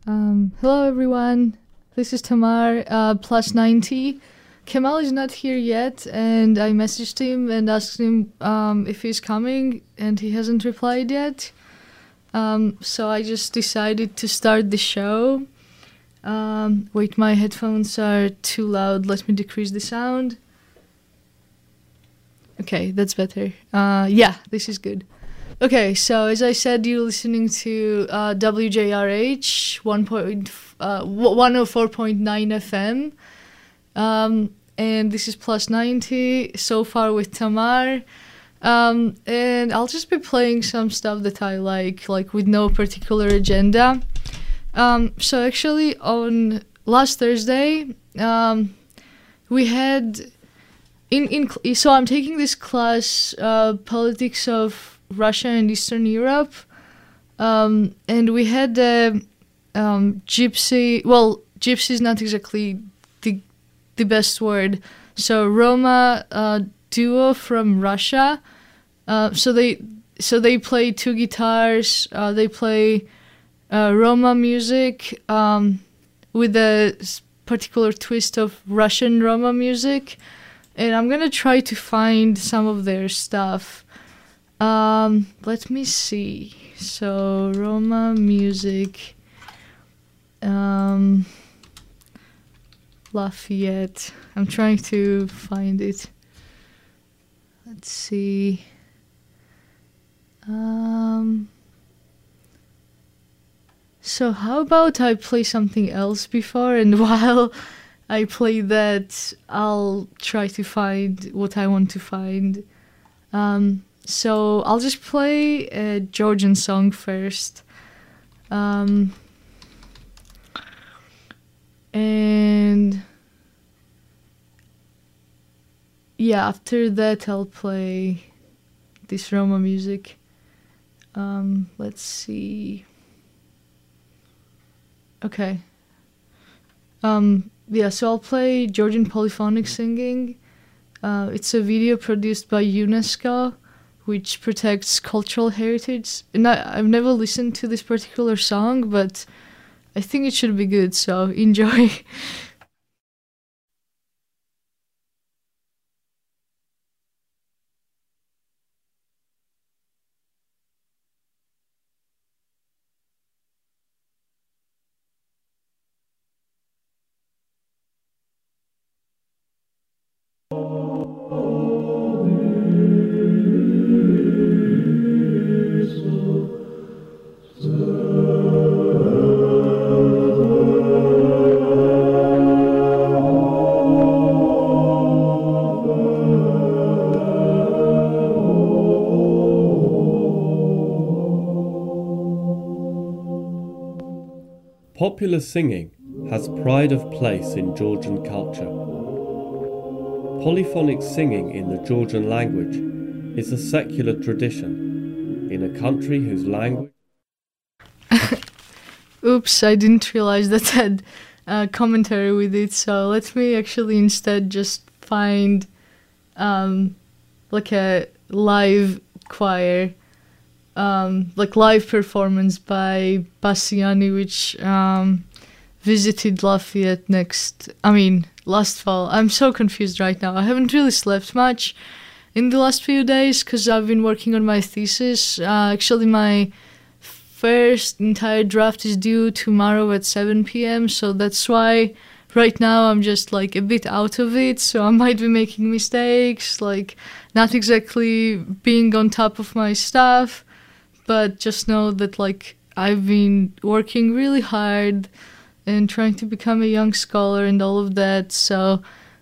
Hello everyone, this is Tamar, plus 90. Kemal is not here yet, and I messaged him and asked him if he's coming, and he hasn't replied yet. So I just decided to start the show. Wait, my headphones are too loud, let me decrease the sound. Okay, that's better. Yeah, this is good. Okay, so as I said, you're listening to WJRH 104.9 FM. And this is plus 90 so far with Tamar. And I'll just be playing some stuff that I like with no particular agenda. So actually on last Thursday, we had so I'm taking this class, Politics of Russia and Eastern Europe, and we had gypsy. Well, gypsy is not exactly the best word. So Roma duo from Russia. So they play two guitars. They play Roma music with a particular twist of Russian Roma music, and I'm gonna try to find some of their stuff. Let me see. So Roma music, Lafayette. I'm trying to find it. Let's see. So how about I play something else before, and while I play that, I'll try to find what I want to find. So I'll just play a Georgian song first. And yeah, after that I'll play this Roma music. Let's see. Okay. Yeah, so I'll play Georgian polyphonic singing. It's a video produced by UNESCO, which protects cultural heritage. And I've never listened to this particular song, but I think it should be good, so enjoy. Popular singing has pride of place in Georgian culture. Polyphonic singing in the Georgian language is a secular tradition in a country whose language... Oops, I didn't realize that had commentary with it, so let me actually instead just find like a live choir, like live performance by Bassiani, which visited Lafayette last fall. I'm so confused right now. I haven't really slept much in the last few days because I've been working on my thesis. Actually, my first entire draft is due tomorrow at 7 p.m. So that's why right now I'm just like a bit out of it. So I might be making mistakes, like not exactly being on top of my stuff. But just know that like I've been working really hard and trying to become a young scholar and all of that. So,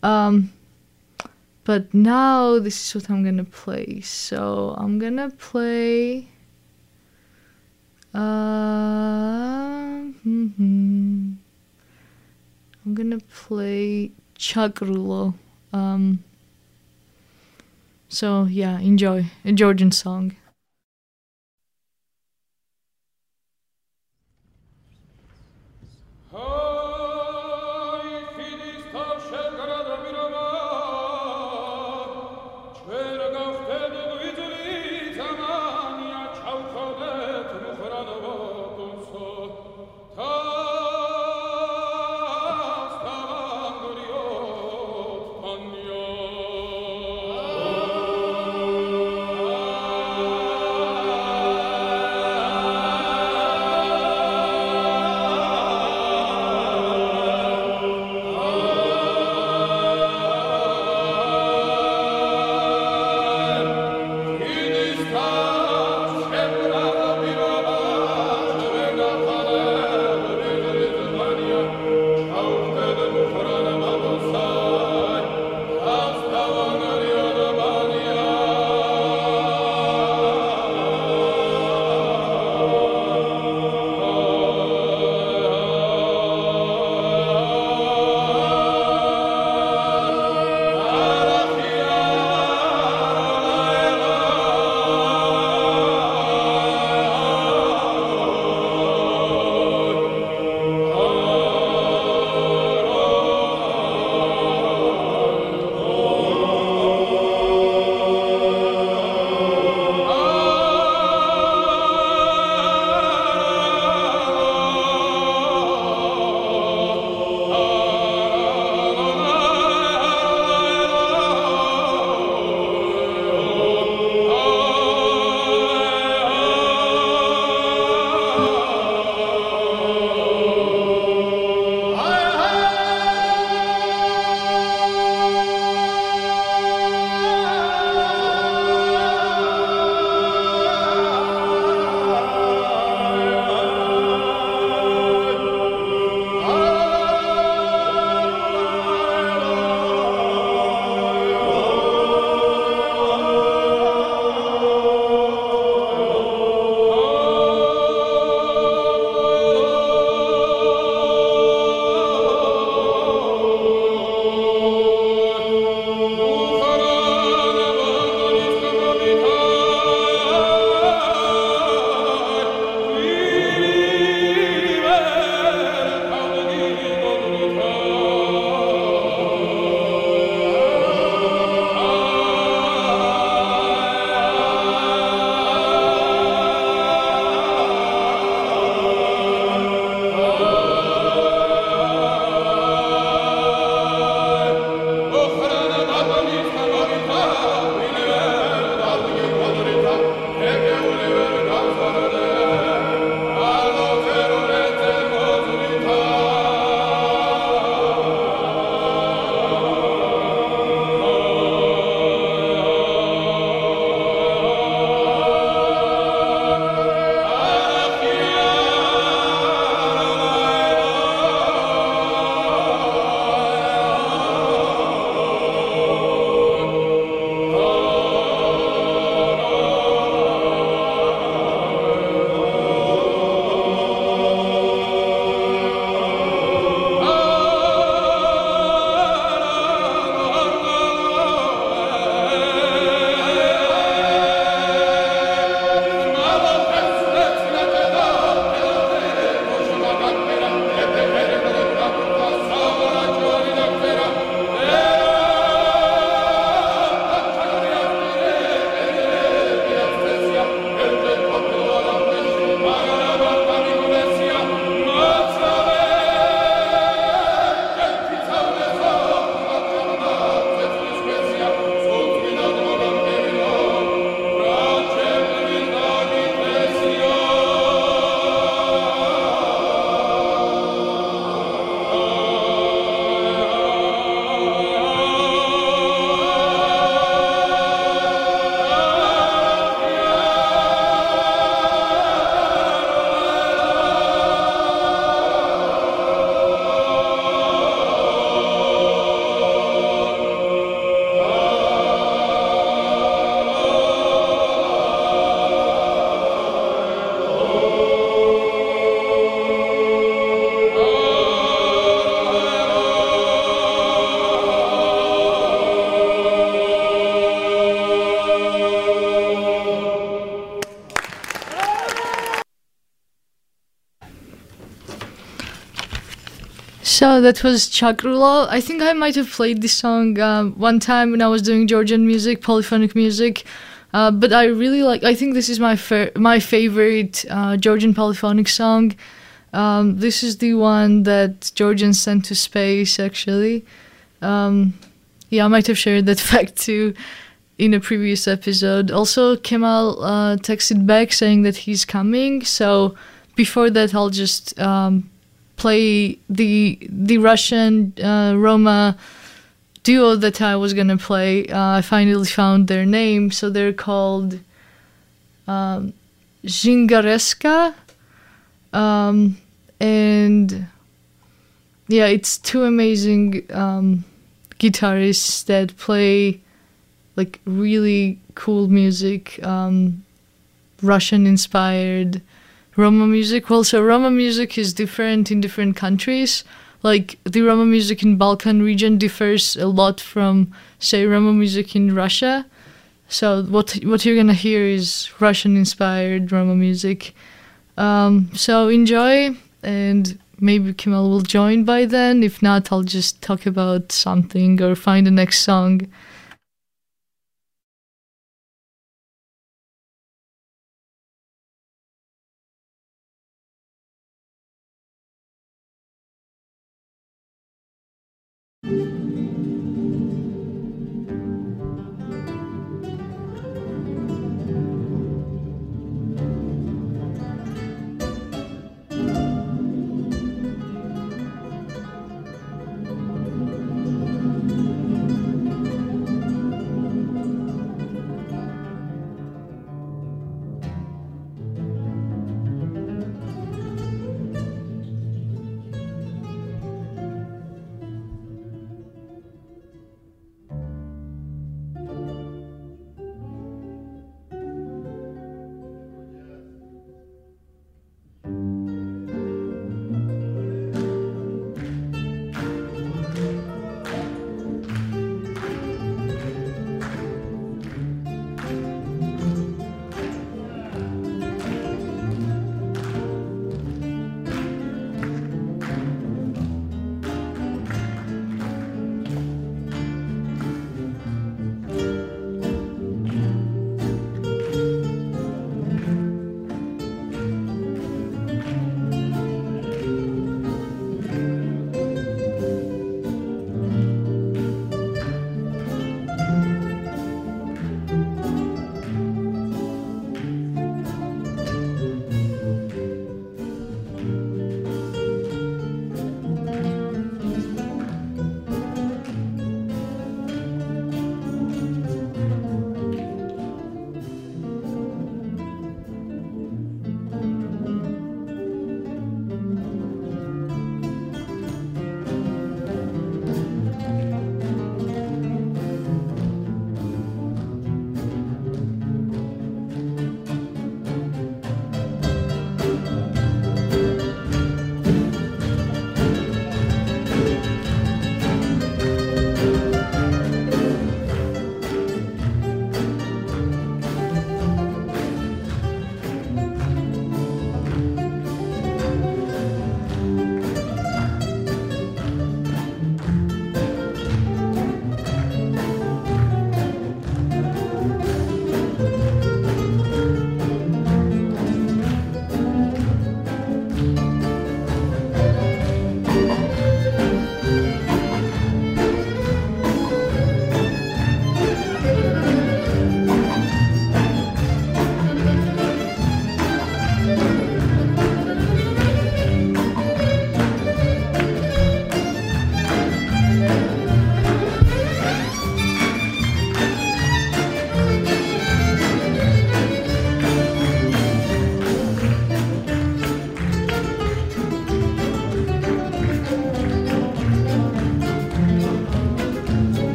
but now this is what I'm gonna play. So I'm gonna play. I'm gonna play Chagrulo. So yeah, enjoy a Georgian song. Oh So that was Chakrulo. I think I might have played this song one time when I was doing Georgian music, polyphonic music. But I really like. I think this is my favorite Georgian polyphonic song. This is the one that Georgians sent to space. Actually, yeah, I might have shared that fact too in a previous episode. Also, Kemal texted back saying that he's coming. So before that, I'll just play the Russian Roma duo that I was gonna play. I finally found their name, so they're called Zingareska, and yeah, it's two amazing guitarists that play like really cool music, Russian-inspired Roma music. Well, so Roma music is different in different countries. Like the Roma music in Balkan region differs a lot from, say, Roma music in Russia. So what you're gonna hear is Russian-inspired Roma music. So enjoy, and maybe Kemal will join by then. If not, I'll just talk about something or find the next song.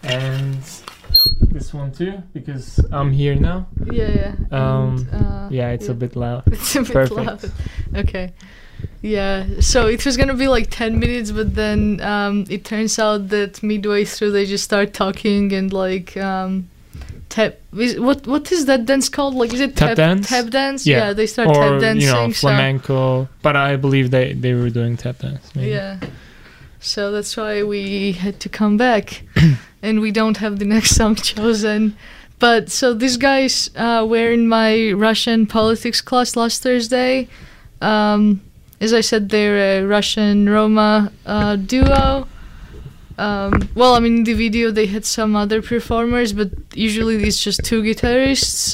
and this one too, because I'm here now. Yeah. Yeah, it's a bit loud. It's a bit Perfect. loud. Okay. Yeah. So it was gonna be like 10 minutes, but then it turns out that midway through they just start talking and like what is that dance called? Like, is it Tap dance? Tap dance? Yeah. Yeah, they start Or, tap dancing. you know, flamenco. But I believe they were doing tap dance. So, Maybe. yeah. So that's why we had to come back, and we don't have the next song chosen. But so these guys were in my Russian politics class last Thursday. As I said, they're a Russian Roma duo. Well, I mean, in the video they had some other performers, but usually it's just two guitarists.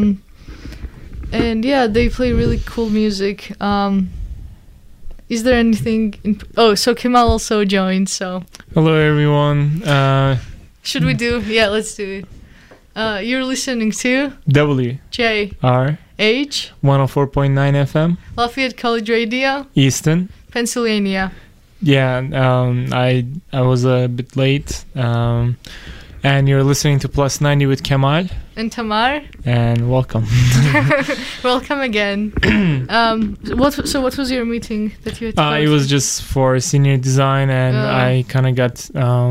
And yeah, they play really cool music. Is there anything so Kemal also joined, so Hello everyone. should we do? Yeah, let's do it. You're listening to WR JH 104.9 FM Lafayette College Radio, Easton. Pennsylvania. Yeah, I was a bit late. And you're listening to Plus 90 with Kemal. And Tamar, And welcome. welcome again. What was your meeting that you had to go It to? was just for senior design, and I kind of got,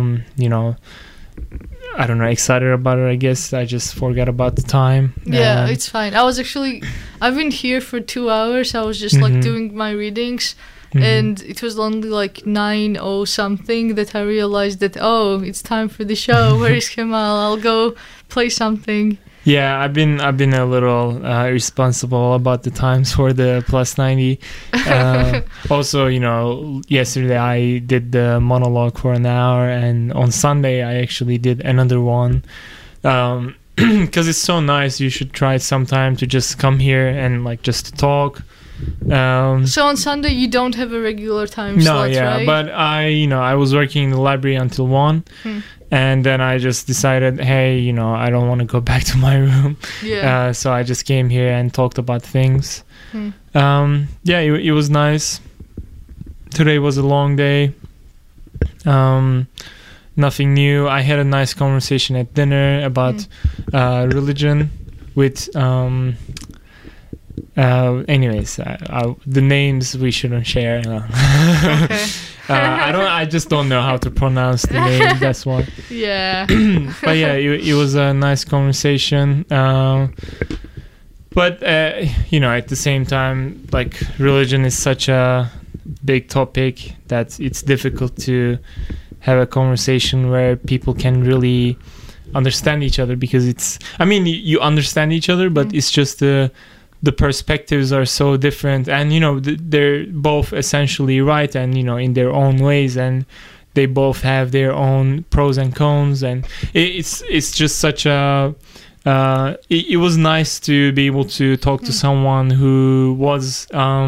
I don't know, excited about it, I guess. I just forgot about the time. Yeah, it's fine. I've been here for 2 hours. I was just like doing my readings. And it was only like 9:00 something that I realized that, it's time for the show. Where is Kemal? I'll go play something. Yeah, I've been a little irresponsible about the times for the Plus 90. Also, yesterday I did the monologue for an hour, and on Sunday I actually did another one. Because it's so nice. You should try it sometime to just come here and like just talk. So on Sunday you don't have a regular time slot, right? But I was working in the library until 1, and then I just decided, hey, I don't want to go back to my room. Yeah. So I just came here and talked about things. It was nice. Today was a long day. Nothing new. I had a nice conversation at dinner about religion with anyways, the names we shouldn't share. Okay. I just don't know how to pronounce the name. That's why. Yeah. But yeah, it was a nice conversation. But at the same time, like, religion is such a big topic that it's difficult to have a conversation where people can really understand each other, because you understand each other, but it's just the perspectives are so different, and they're both essentially right, and in their own ways, and they both have their own pros and cons, and it's just such a it was nice to be able to talk to someone who was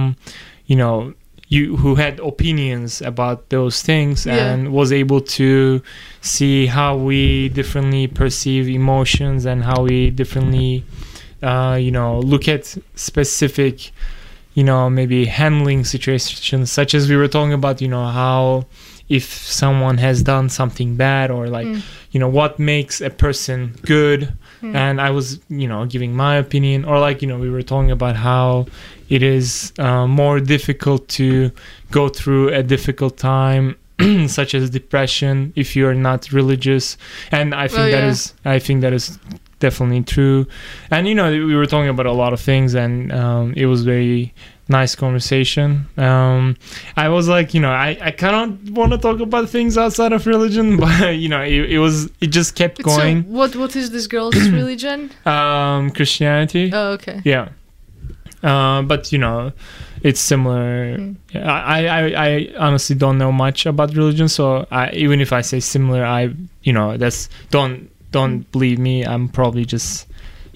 who had opinions about those things, and was able to see how we differently perceive emotions, and how we differently look at specific, maybe handling situations, such as we were talking about, how if someone has done something bad, or like, what makes a person good. And I was, giving my opinion, or like, we were talking about how it is more difficult to go through a difficult time, such as depression, if you're not religious. And I think that is definitely true. And we were talking about a lot of things, and it was very nice conversation. I was like, I kind of want to talk about things outside of religion, but it just kept going. So what is this girl's religion? Christianity. Oh, okay. Yeah. But it's similar. I honestly don't know much about religion, so even if I say similar, that's don't believe me. I'm probably just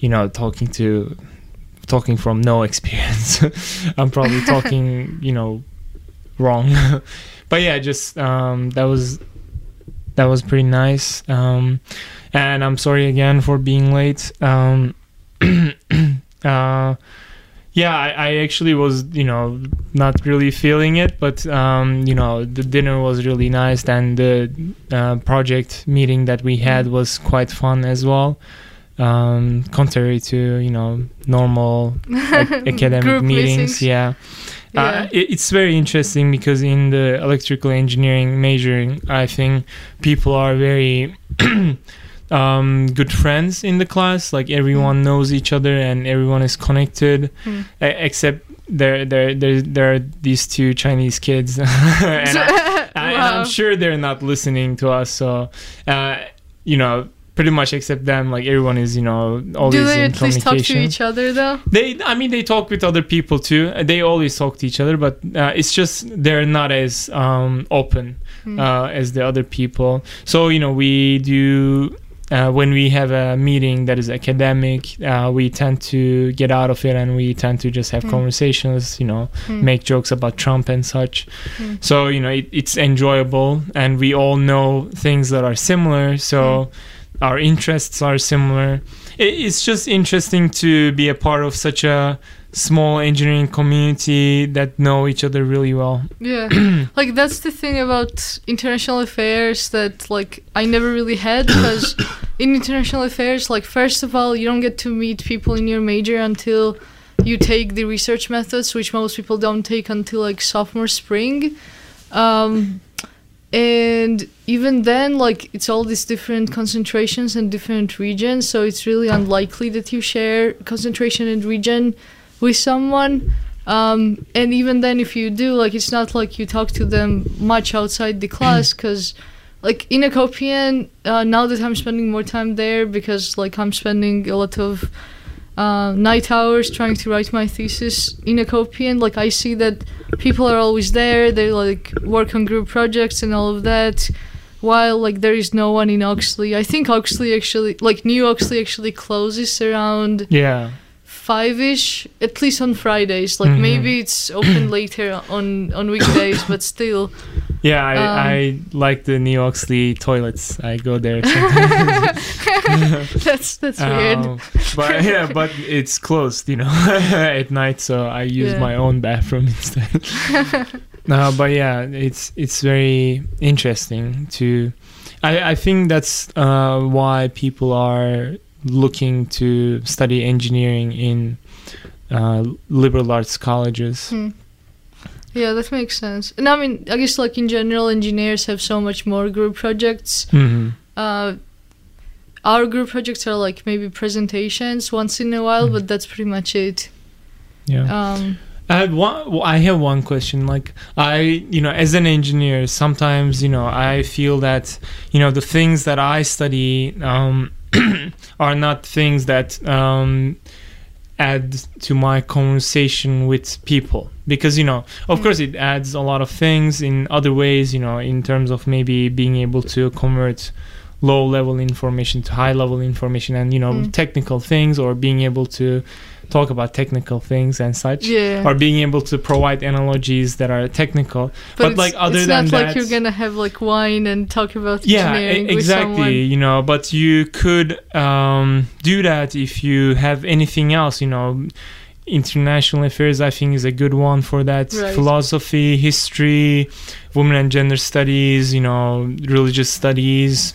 talking from no experience. I'm probably talking wrong. But yeah, just that was pretty nice. And I'm sorry again for being late. Yeah, I actually was, not really feeling it, but, the dinner was really nice, and the project meeting that we had was quite fun as well. Contrary to, normal academic Group meetings. Yeah. It's very interesting because in the electrical engineering majoring, I think people are very good friends in the class. Like everyone knows each other and everyone is connected, except there are these two Chinese kids, and I'm sure they're not listening to us. So, pretty much except them, like everyone is, always Do they in at least communication. talk to each other though? They talk with other people too. They always talk to each other, but it's just they're not as open as the other people. So, we do. When we have a meeting that is academic, we tend to get out of it and we tend to just have conversations, make jokes about Trump and such. So, it's enjoyable and we all know things that are similar. So our interests are similar. It's just interesting to be a part of such a small engineering community that know each other really well. Yeah. Like that's the thing about international affairs that like I never really had, because in international affairs, like first of all, you don't get to meet people in your major until you take the research methods, which most people don't take until like sophomore spring. And even then, like it's all these different concentrations and different regions, so it's really unlikely that you share concentration and region with someone. And even then, if you do, like it's not like you talk to them much outside the class, because like in Akopian, now that I'm spending more time there, because like I'm spending a lot of night hours trying to write my thesis in Akopian, like I see that people are always there. They like work on group projects and all of that, while like there is no one in Oxley. I think Oxley actually, like New Oxley actually closes around 5ish, at least on Fridays. Like maybe it's open later on weekdays, but still. Yeah, I like the New Oxley toilets. I go there sometimes. That's weird. But it's closed, at night, so I use my own bathroom instead. But yeah, it's very interesting to. I think that's why people are looking to study engineering in liberal arts colleges. Yeah, that makes sense. And I mean, I guess like in general, engineers have so much more group projects. Our group projects are like maybe presentations once in a while, but that's pretty much it. Yeah. I have one question. Like as an engineer, sometimes, I feel that, the things that I study are not things that add to my conversation with people, because of course it adds a lot of things in other ways, in terms of maybe being able to convert low level information to high level information, and technical things, or being able to talk about technical things and such, or being able to provide analogies that are technical. But like other than that, it's not like you're gonna have like wine and talk about engineering exactly, with someone. But you could do that if you have anything else. International affairs, I think, is a good one for that. Right. Philosophy, history, women and gender studies, religious studies,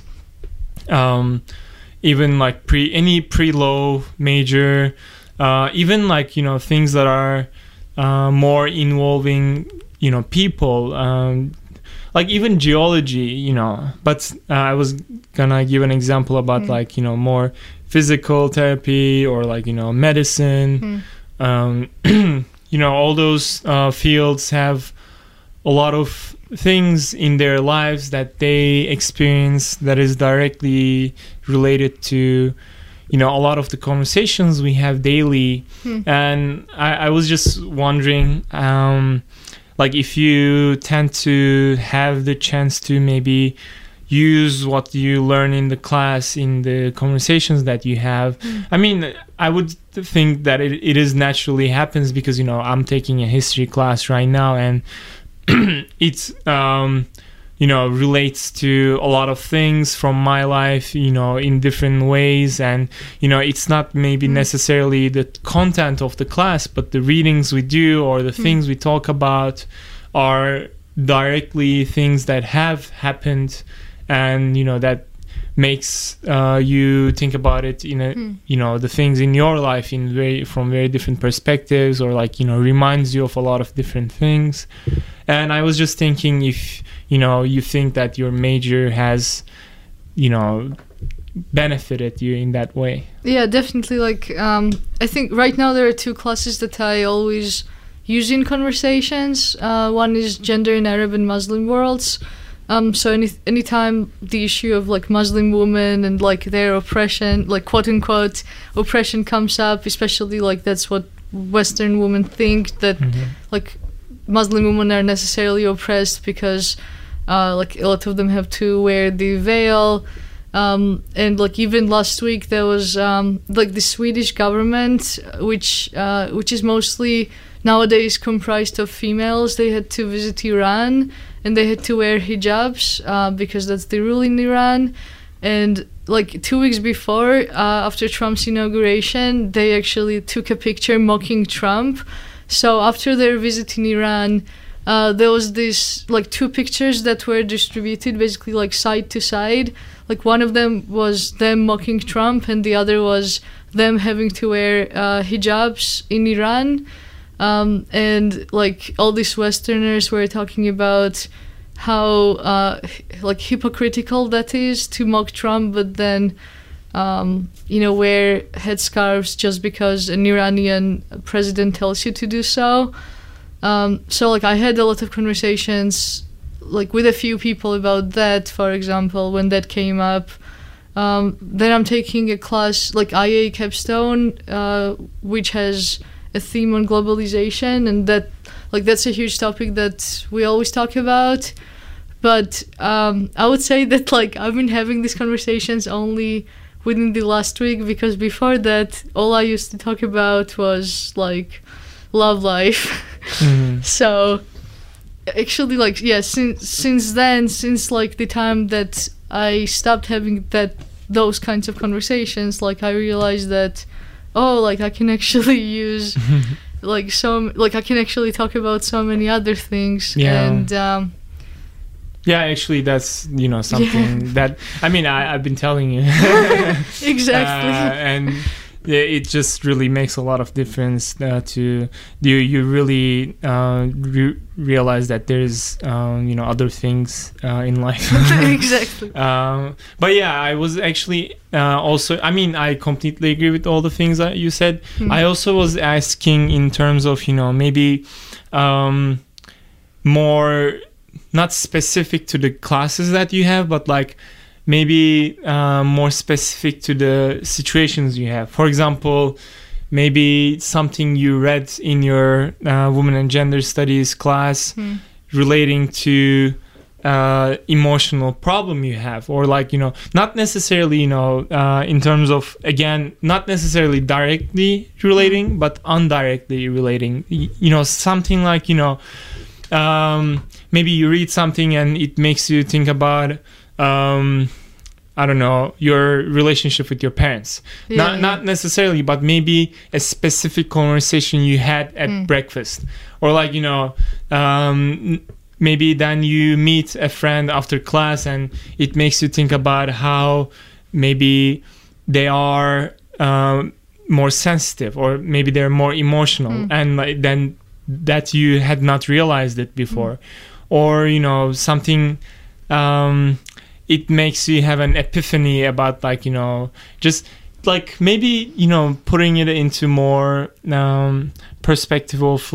even like any pre-law major. Even like things that are more involving people, like even geology, but I was gonna give an example about like more physical therapy, or like medicine. All those fields have a lot of things in their lives that they experience that is directly related to a lot of the conversations we have daily. And I was just wondering, like if you tend to have the chance to maybe use what you learn in the class in the conversations that you have. I mean, I would think that it is naturally happens, because I'm taking a history class right now, and it's relates to a lot of things from my life, in different ways. And, it's not maybe necessarily the content of the class, but the readings we do or the things we talk about are directly things that have happened, and, that makes you think about it in a the things in your life from very different perspectives, or reminds you of a lot of different things. And I was just thinking if you think that your major has benefited you in that way. Yeah, definitely. I think right now there are two classes that I always use in conversations. One is gender in Arab and Muslim worlds. So anytime the issue of Muslim women and their oppression, quote unquote oppression, comes up, especially that's what Western women think, that Muslim women are necessarily oppressed because a lot of them have to wear the veil. And even last week there was the Swedish government, which is mostly nowadays comprised of females. They had to visit Iran and they had to wear hijabs because that's the rule in Iran. And 2 weeks before, after Trump's inauguration, they actually took a picture mocking Trump. So after their visit in Iran, there was this two pictures that were distributed basically side to side. One of them was them mocking Trump, and the other was them having to wear hijabs in Iran. And all these Westerners were talking about how hypocritical that is to mock Trump, but then wear headscarves just because an Iranian president tells you to do so. So I had a lot of conversations with a few people about that, for example, when that came up. Then I'm taking a class IA Capstone, which has a theme on globalization, and that's a huge topic that we always talk about. But I would say that I've been having these conversations only within the last week, because before that all I used to talk about was love life. So actually since then, since the time that I stopped having those kinds of conversations, I realized that I can actually use I can actually talk about so many other things. And yeah, actually that's something that I've been telling you. Exactly. And it just really makes a lot of difference to you really realize that there's other things in life. Exactly. But yeah, I was actually also, I completely agree with all the things that you said. I also was asking in terms of maybe more not specific to the classes that you have, but maybe more specific to the situations you have. For example, maybe something you read in your Women and Gender Studies class relating to emotional problem you have, or not necessarily in terms of, again, not necessarily directly relating, but indirectly relating. Something maybe you read something and it makes you think about I don't know, your relationship with your parents. Not necessarily, but maybe a specific conversation you had at breakfast. Or maybe then you meet a friend after class and it makes you think about how maybe they are more sensitive, or maybe they're more emotional, and then that you had not realized it before. Or something it makes you have an epiphany about just maybe putting it into more perspective of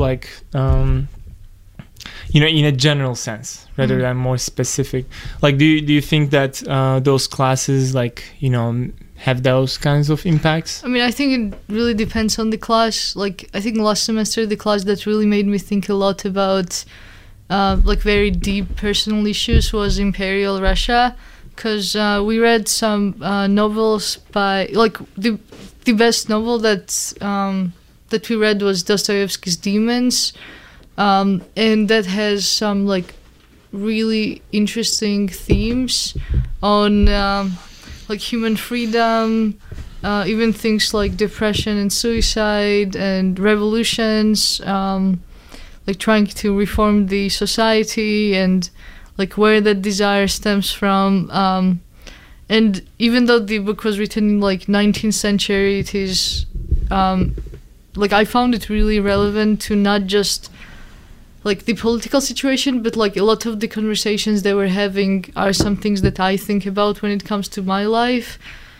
in a general sense rather than more specific. Do you think that those classes have those kinds of impacts? I think it really depends on the class. I think last semester the class that really made me think a lot about very deep personal issues was Imperial Russia, because we read some novels by the best novel that we read was Dostoevsky's Demons, and that has some really interesting themes on like human freedom, even things like depression and suicide and revolutions, like trying to reform the society and like where that desire stems from. And even though the book was written in like 19th century, it is like I found it really relevant to not just like the political situation, but like a lot of the conversations they were having are some things that I think about when it comes to my life,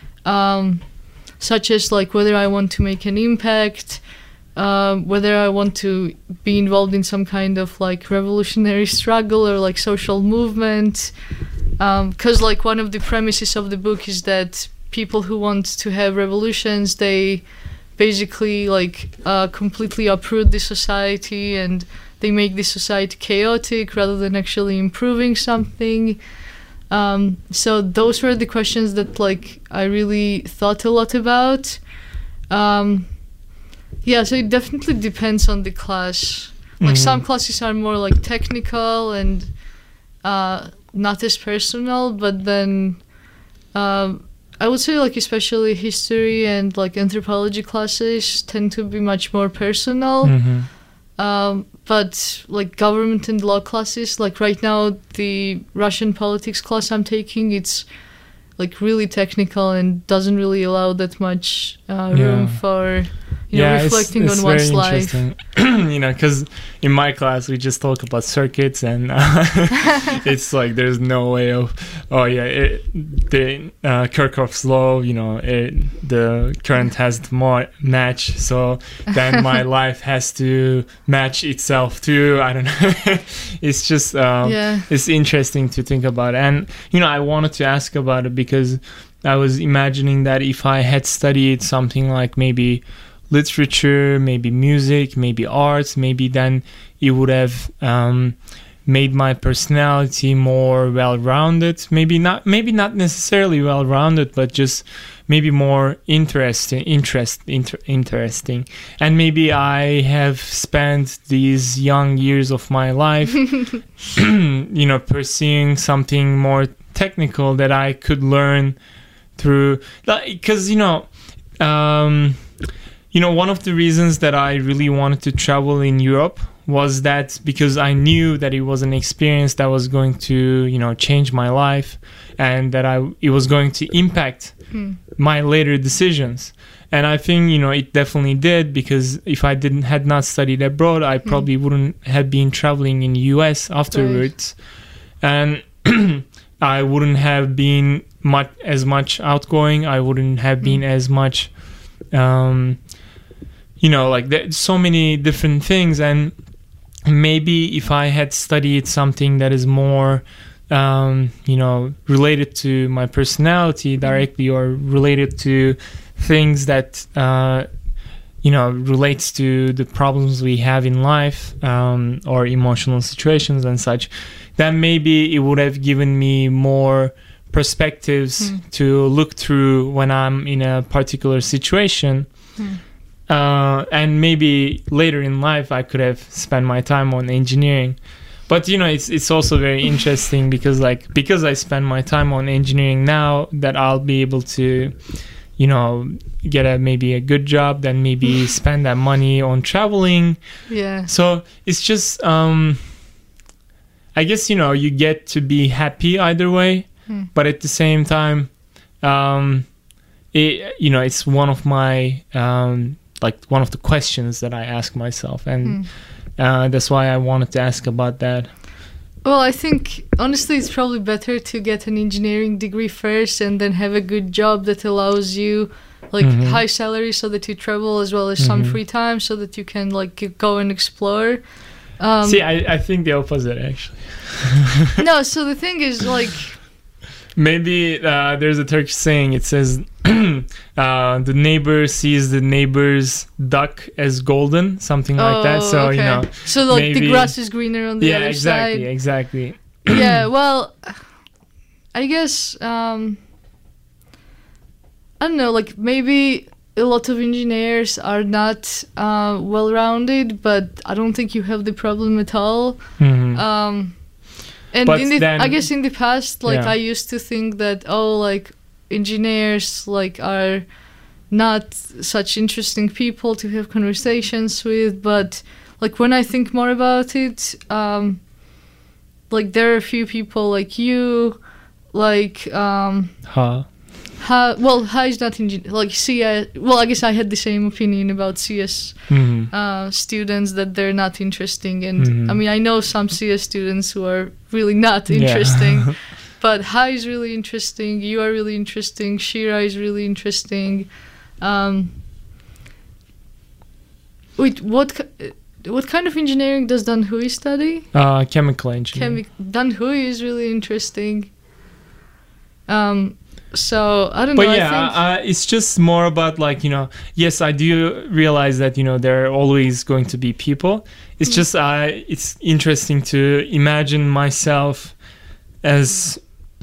such as like whether I want to make an impact, whether I want to be involved in some kind of like revolutionary struggle or like social movement, because like one of the premises of the book is that people who want to have revolutions, they basically like completely uproot the society and they make the society chaotic rather than actually improving something. So those were the questions that like I really thought a lot about. Yeah, so it definitely depends on the class. Like some classes are more like technical and not as personal, but then I would say like especially history and like anthropology classes tend to be much more personal. But like government and law classes, like right now the Russian politics class I'm taking, it's like really technical and doesn't really allow that much room for reflecting it's on one's very life. You know, because in my class we just talk about circuits and it's like there's no way of the Kirchhoff's law, you know, the current has to match, so then my life has to match itself too. I don't know. It's just it's interesting to think about. And you know, I wanted to ask about it because I was imagining that if I had studied something like maybe literature, maybe music, maybe arts, maybe then it would have made my personality more well-rounded. Maybe not necessarily well-rounded, but just maybe more interesting. And maybe I have spent these young years of my life, you know, pursuing something more technical that I could learn through. Because one of the reasons that I really wanted to travel in Europe was that because I knew that it was an experience that was going to, you know, change my life and that it was going to impact my later decisions. And I think, you know, it definitely did, because if I had not studied abroad, I probably wouldn't have been traveling in the US afterwards. Right. And I wouldn't have been as much outgoing. I wouldn't have been as much... you know, like there's so many different things. And maybe if I had studied something that is more, you know, related to my personality directly, or related to things that, you know, relates to the problems we have in life, or emotional situations and such, then maybe it would have given me more perspectives to look through when I'm in a particular situation. And maybe later in life I could have spent my time on engineering. But you know, it's also very interesting because I spend my time on engineering now, that I'll be able to, you know, get maybe a good job, then maybe spend that money on traveling. Yeah. So it's just I guess, you know, you get to be happy either way, but at the same time, you know, it's one of my one of the questions that I ask myself, and that's why I wanted to ask about that. Well, I think honestly it's probably better to get an engineering degree first and then have a good job that allows you like high salary, so that you travel, as well as some free time, so that you can like go and explore. See, I think the opposite actually. No, so the thing is like, maybe there's a Turkish saying, it says the neighbor sees the neighbor's duck as golden, something like that. So okay. You know, so like maybe the grass is greener on the other side. Yeah, exactly. Yeah, well, I guess I don't know, like maybe a lot of engineers are not well-rounded, but I don't think you have the problem at all. And But I guess in the past, like, Yeah. I used to think that, like, engineers, like, are not such interesting people to have conversations with. But, like, when I think more about it, like, there are a few people like you, like, Ha is not like CS. Well, I guess I had the same opinion about CS students, that they're not interesting. And I mean, I know some CS students who are really not interesting. But Ha is really interesting. You are really interesting. Shira is really interesting. Wait, what kind of engineering does Dan Hui study? Chemical engineering. Dan Hui is really interesting. So I don't know. But yeah, it's just more about, like, yes, I do realize that, there are always going to be people. It's just, it's interesting to imagine myself as,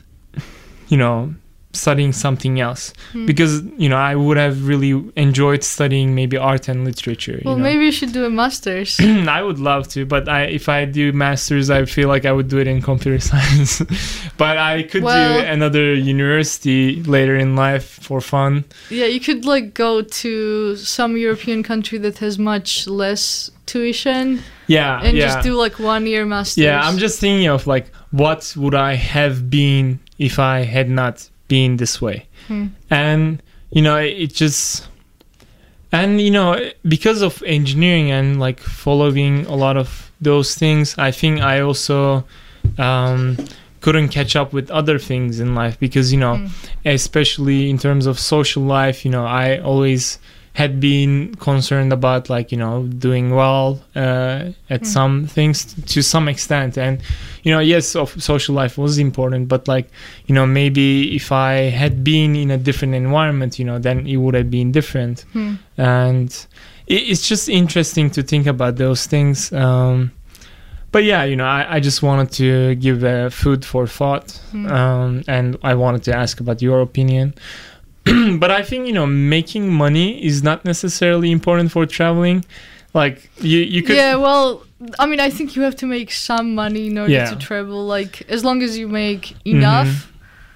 studying something else, because I would have really enjoyed studying maybe art and literature. Well, maybe you should do a master's. I would love to, but if I do masters, I feel like I would do it in computer science. But I could do another university later in life for fun. Yeah, you could, like, go to some European country that has much less tuition. Yeah, and just do, like, 1 year master's. Yeah, I'm just thinking of, like, what would I have been if I had not been this way. And it just, and because of engineering and, like, following a lot of those things, I think I also couldn't catch up with other things in life, because especially in terms of social life, I always had been concerned about, like, doing well at some things to some extent. And yes, social life was important, but, like, maybe if I had been in a different environment, then it would have been different. And it's just interesting to think about those things. But yeah, I just wanted to give food for thought, and I wanted to ask about your opinion. But I think, making money is not necessarily important for traveling. Like, you could... Yeah, well, I mean, I think you have to make some money in order to travel. Like, as long as you make enough,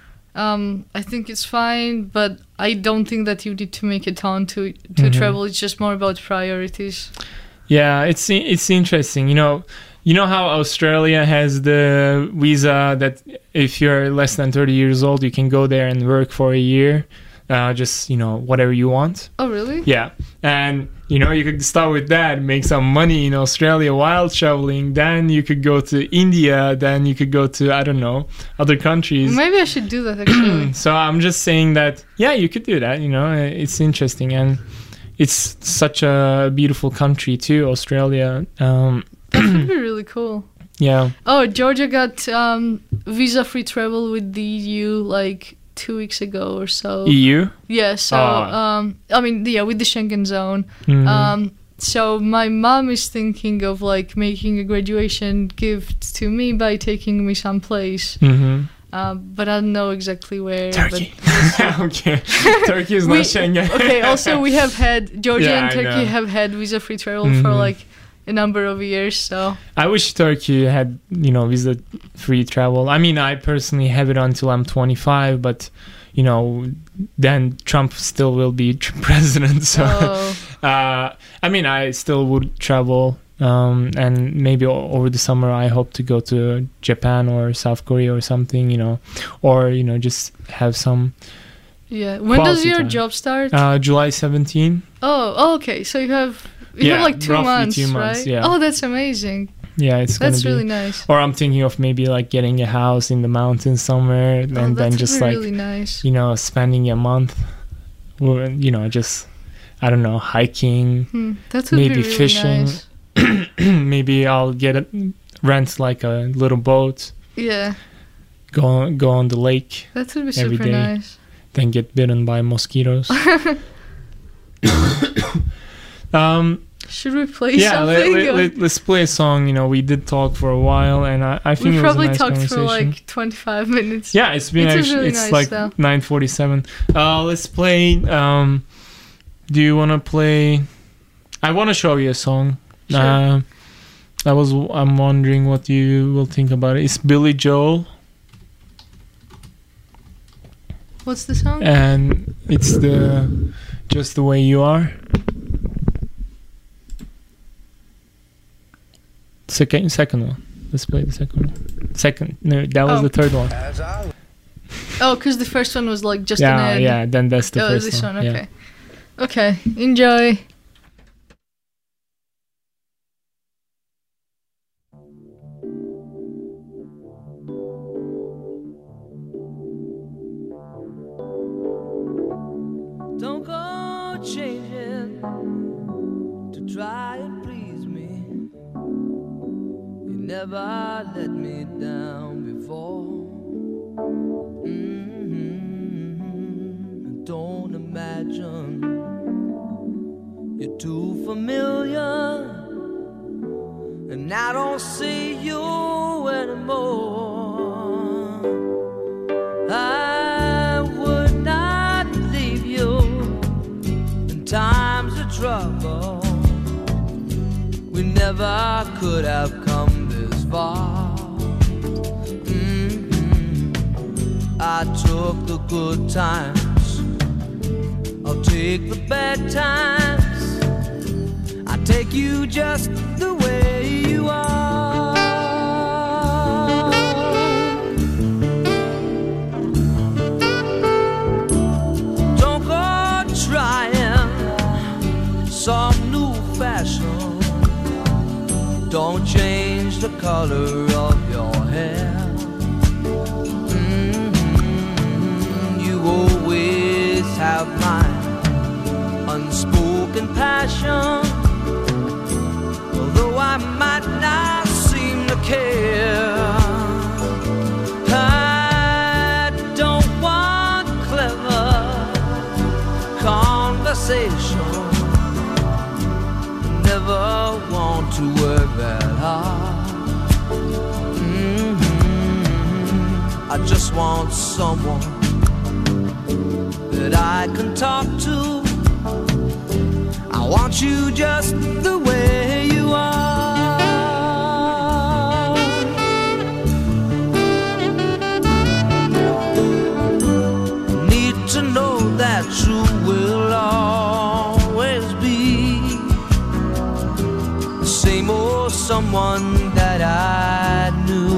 I think it's fine. But I don't think that you need to make a ton to travel. It's just more about priorities. Yeah, it's interesting. You know how Australia has the visa that if you're less than 30 years old, you can go there and work for a year. Just whatever you want. Oh, really? Yeah. And you could start with that, make some money in Australia while traveling. Then you could go to India. Then you could go to, I don't know, other countries. Maybe I should do that, actually. So I'm just saying that, yeah, you could do that. It's interesting, and it's such a beautiful country too, Australia. That would be really cool. Yeah. Oh, Georgia got visa-free travel with the EU, like, 2 weeks ago or so. EU? Yeah, so, I mean, yeah, with the Schengen zone. So my mom is thinking of, like, making a graduation gift to me by taking me someplace. But I don't know exactly where. Turkey. Okay. Turkey is not Schengen. Okay, also we have had, Georgia and Turkey have had visa-free travel for, like, a number of years, so I wish Turkey had visa-free travel. I mean, I personally have it until I'm 25, but then Trump still will be president, so I mean, I still would travel, and maybe over the summer I hope to go to Japan or South Korea or something, or just have some. Yeah, when does your job start? July 17. Oh, okay, so you have like 2 months, 2 months, right? Yeah. Oh, that's amazing. Yeah, that's really nice. Or I'm thinking of maybe, like, getting a house in the mountains somewhere, and then just, like, really nice. Spending a month, or just, I don't know, hiking, that would maybe be really fishing. Nice. Maybe I'll rent like a little boat. Yeah. Go on the lake. That would be every super day, nice. Then get bitten by mosquitoes. Should we play something? Yeah, let's play a song. We did talk for a while, and I think we it was probably a nice talked conversation. for like 25 minutes. Yeah, it's been actually, it's really nice, like 9:47. Let's play. Do you want to play? I want to show you a song. Sure. I'm wondering what you will think about it. It's Billy Joel, What's the song? and it's the Just the Way You Are. Second one. Let's play the second one. No, that was Oh. the third one. Oh, because the first one was like just Yeah, an ad. yeah. Then that's the Oh, first this one. one. Yeah. Okay. Okay. Enjoy. Don't go changing to try and please me. You never let me down before. Don't imagine you're too familiar, and I don't see you anymore. I would not leave you in times of trouble. We never could have come this far. I took the good times, I'll take the bad times. I take you just the way you are. Don't go trying some new fashion. Don't change the color of your hair. You always have my unspoken passion. Although I might not seem to care, I don't want clever conversation. Never want to work that hard. I just want someone that I can talk to. I want you just the way you are. Need to know that you will always be the same old someone that I knew.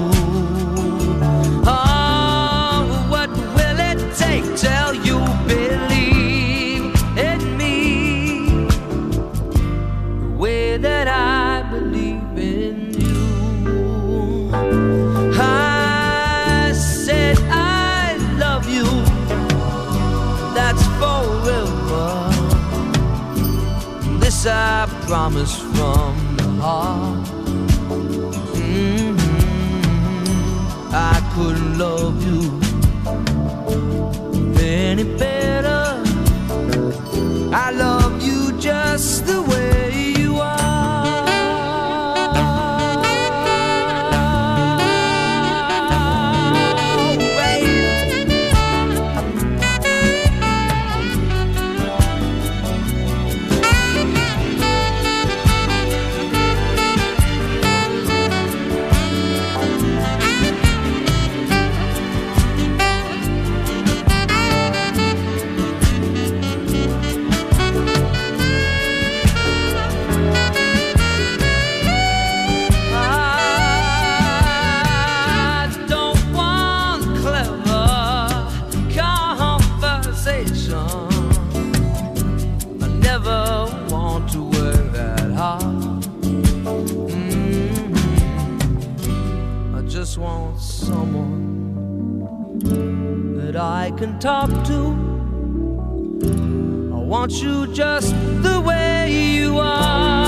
Oh, what will it take till you believe in me the way that I believe in you? I said I love you, that's forever. This I promise from the heart. I couldn't love you any better. I love you just the way you are. I don't want clever conversation. I never want to work that hard. I just want someone that I can talk to. I want you just the way you are.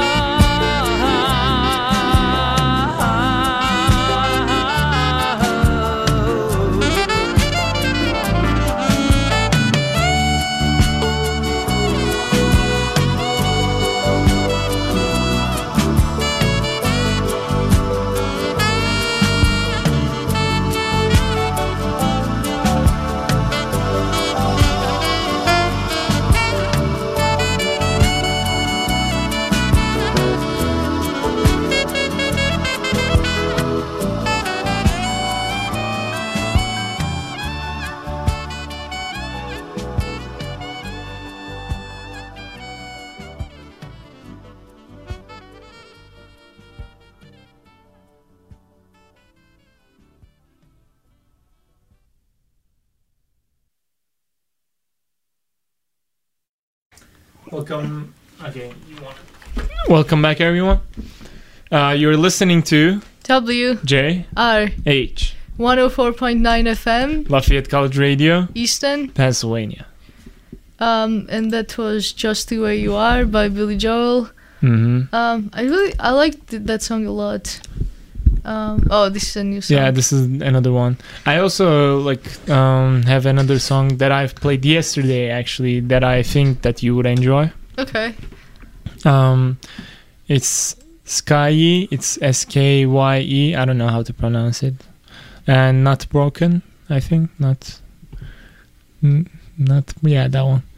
I Welcome. Okay. Welcome back, everyone. You're listening to W J R H 104.9 FM Lafayette College Radio, Easton. Pennsylvania. And that was Just the Way You Are by Billy Joel. Mm-hmm. I liked that song a lot. This is a new song. Yeah, this is another one. I also have another song that I've played yesterday, actually, that I think that you would enjoy. Okay. It's Skye. It's Skye. I don't know how to pronounce it. And Not Broken, I think. Not. Yeah, that one.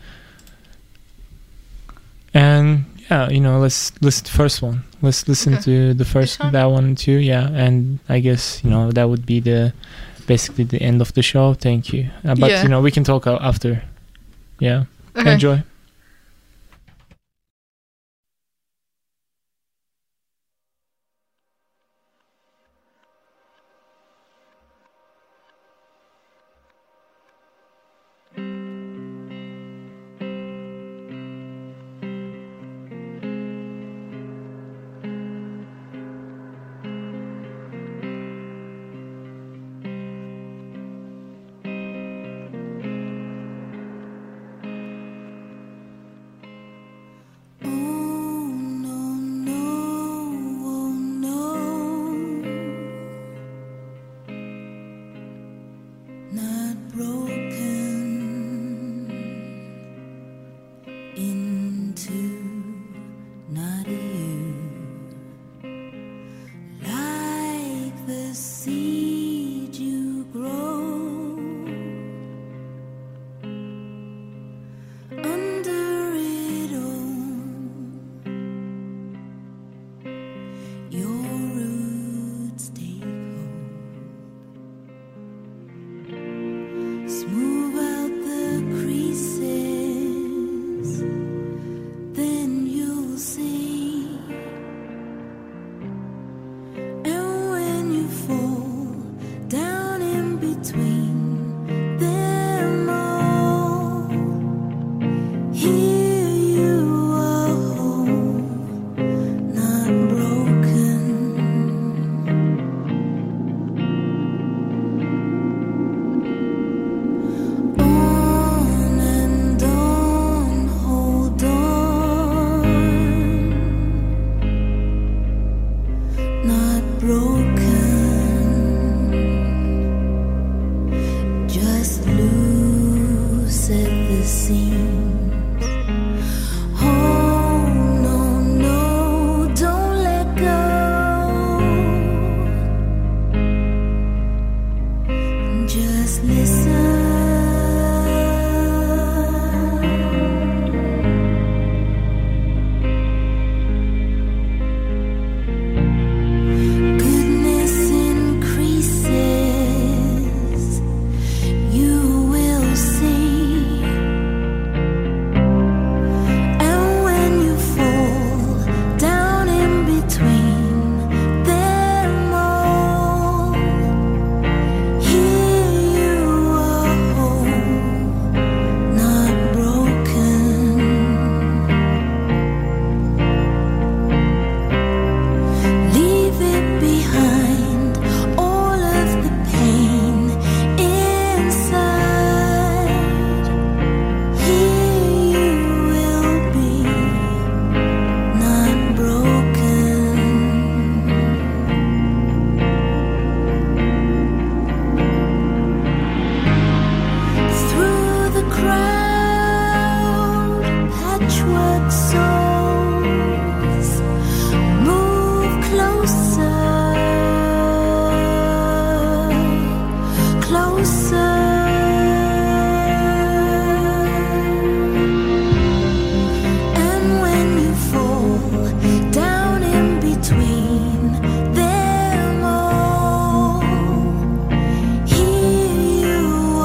And yeah, let's listen to the first one. Let's listen to the first that one too. Yeah, and I guess that would be basically the end of the show. Thank you. But we can talk after. Yeah. Okay. Enjoy.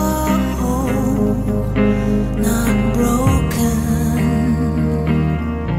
Not broken.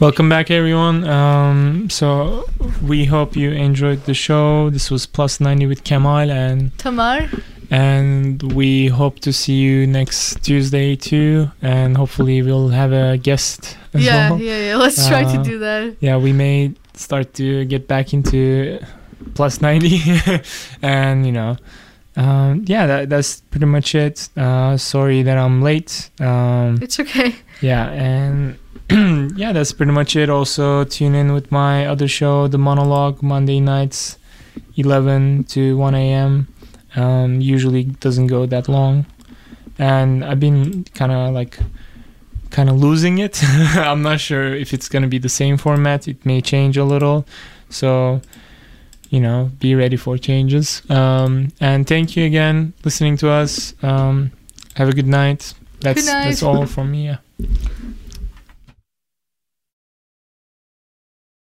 Welcome back, everyone. So we hope you enjoyed the show. This was Plus 90 with Kemal and Tamar. And we hope to see you next Tuesday too. And hopefully we'll have a guest as well. Yeah. Let's try to do that. Yeah, we may start to get back into Plus 90. And, you know, that's pretty much it. Sorry that I'm late. It's okay. Yeah, and yeah, that's pretty much it. Also, tune in with my other show, The Monologue, Monday nights, 11 to 1 a.m. Usually doesn't go that long. And I've been kind of losing it. I'm not sure if it's going to be the same format. It may change a little. So, you know, be ready for changes. And thank you again listening to us. Have a good night. That's all from me. Yeah.